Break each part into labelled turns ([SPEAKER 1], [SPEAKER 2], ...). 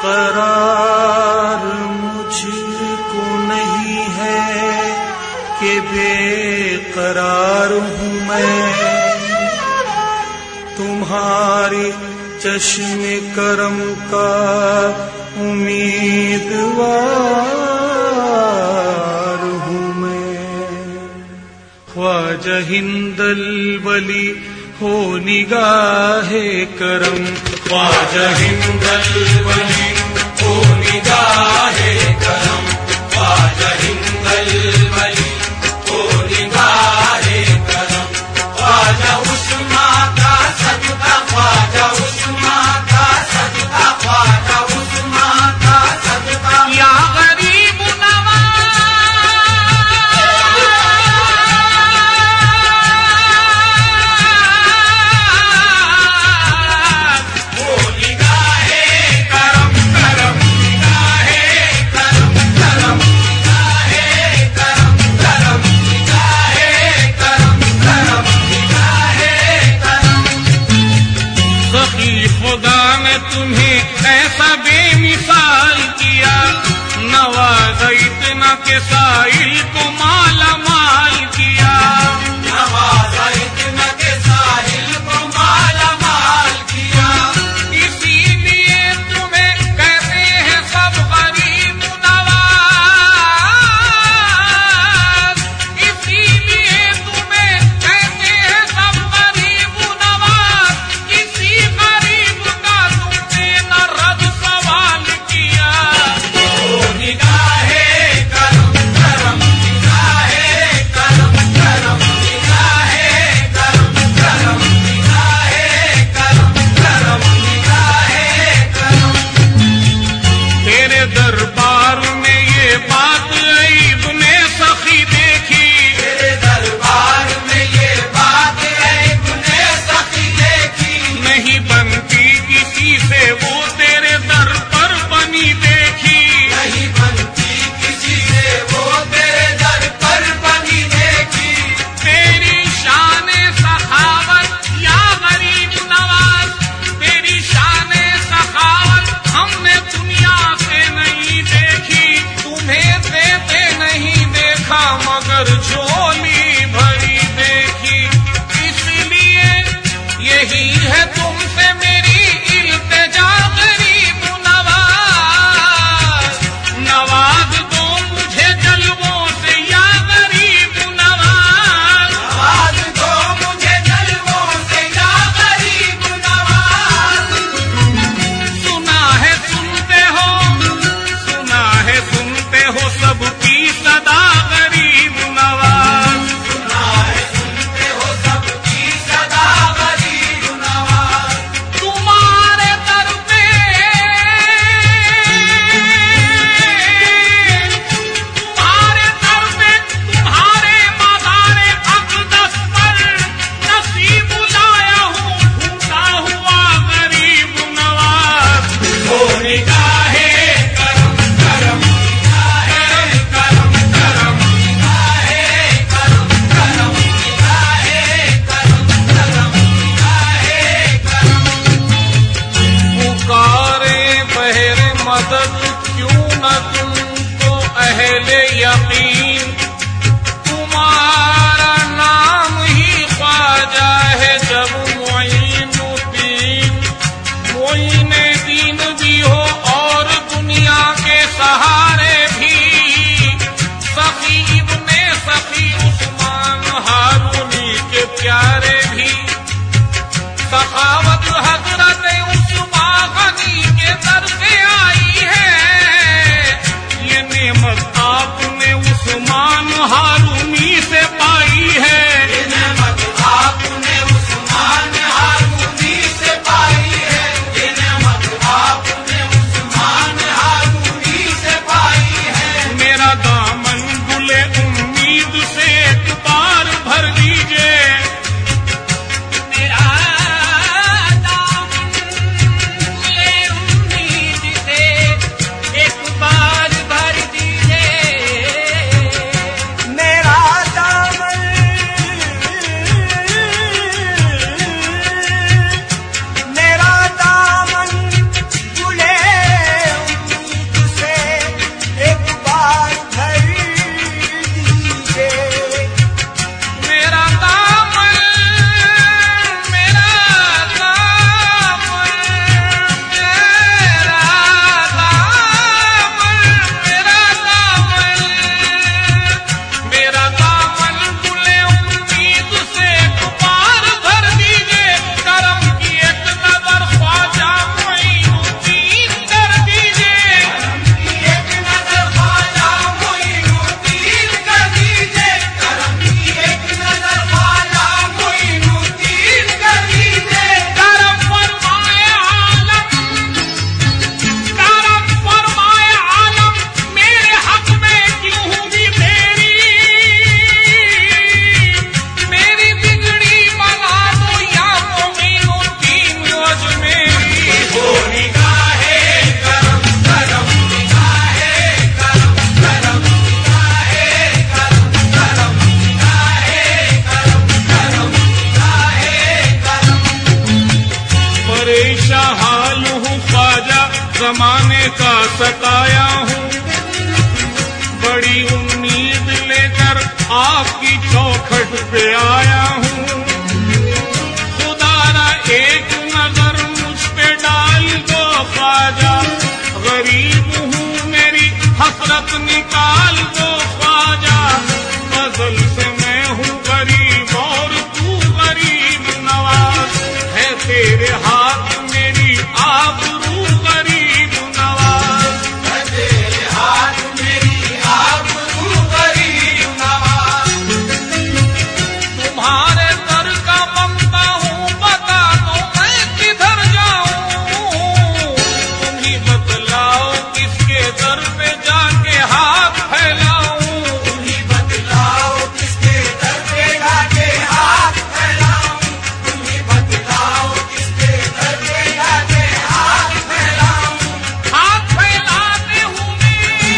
[SPEAKER 1] करार मुझको नहीं है कि बेकरार हूँ मैं, तुम्हारे चश्मे करम का उम्मीदवार हूँ मैं। ख्वाजा हिंदल वली हो निगाहे करम, ख्वाजा हिंदल वली हो निगाहे करम, ख्वाजा हिंदल वली हो निगाहे करम। ख्वाजा उस्मा का सदका, ख्वाजा उस्मा का सदका, ख्वाजा उस्मा का सदका। या गरीब तुम्हें ऐसा बेमिसाल किया, नवाज़ा इतना के साइल को माला माल किया, नवाज़ा इतना के साइल को माला माल किया। इसीलिए तुम्हें कहते हैं सब गरीब नवाज, इसीलिए तुम्हें कहते हैं सब गरीब नवाज। किसी गरीब का तुमने न रद सवाल किया। निगाहे करम करम, निगाहे करम करम, निगाहे करम करम, निगाहे करम करम, निगाहे करम। तेरे दरबार में ये बात इब्ने सखी देखी, तेरे दरबार में ये बात इब्ने सखी देखी। नहीं बनती किसी से वो तेरे दर पर बनी देखी, नहीं बनती किसी से वो तेरे दर पर बनी देखी। तेरी शान सखावत या गरीब नवाज, तेरी शान सखावत हमने दुनिया से नहीं देखी। तुम्हें देते नहीं देखा मगर झोली भरी देखी। इसलिए यही है तुमसे मेरी इल्तिजा
[SPEAKER 2] पेशा हाल हूँ ख्वाजा, जमाने का सताया हूँ। बड़ी उम्मीद लेकर आपकी चौखट पे आया हूँ। खुदारा एक नजर मुझ पे डाल दो ख्वाजा, गरीब हूँ मेरी हसरत निकाल दो ख्वाजा। अज़ल से मैं हूँ गरीब और तू गरीब नवाज, है तेरे हाथ मेरी आबरू गरीब नवाज,
[SPEAKER 1] है तेरे हाथ मेरी आबरू गरीब नवाज।
[SPEAKER 2] तुम्हारे दर का बंदा हूँ, बता दो मैं किधर जाऊँ। तुम ही बतलाओ किसके दर पे जाके हाथ फैलाऊं।
[SPEAKER 1] तुम ही बतलाओ किसके दर पे जाके हाथ फैलाऊं। तुम ही बतलाओ किसके दर पे जाके हाथ फैलाऊं।
[SPEAKER 2] हाथ फैलाते हुए,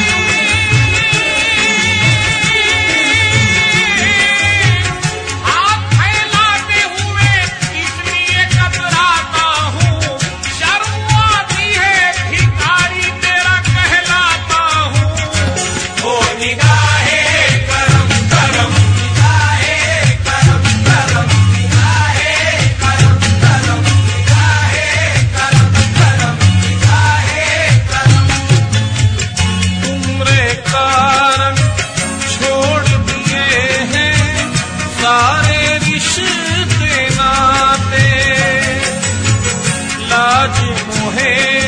[SPEAKER 2] हाथ फैलाते हुए इसलिए कतराता हूँ, शर्म आती है भिखारी तेरा कहलाता हूँ।
[SPEAKER 1] ओ निगाहे करम करम, निगाहे करम करम, निगाहे करम करम, निगाहे करम करम, निगाहे करम।
[SPEAKER 2] उम्रे कारण छोड़ दिए हैं सारे रिश्ते नाते, लाज मोहे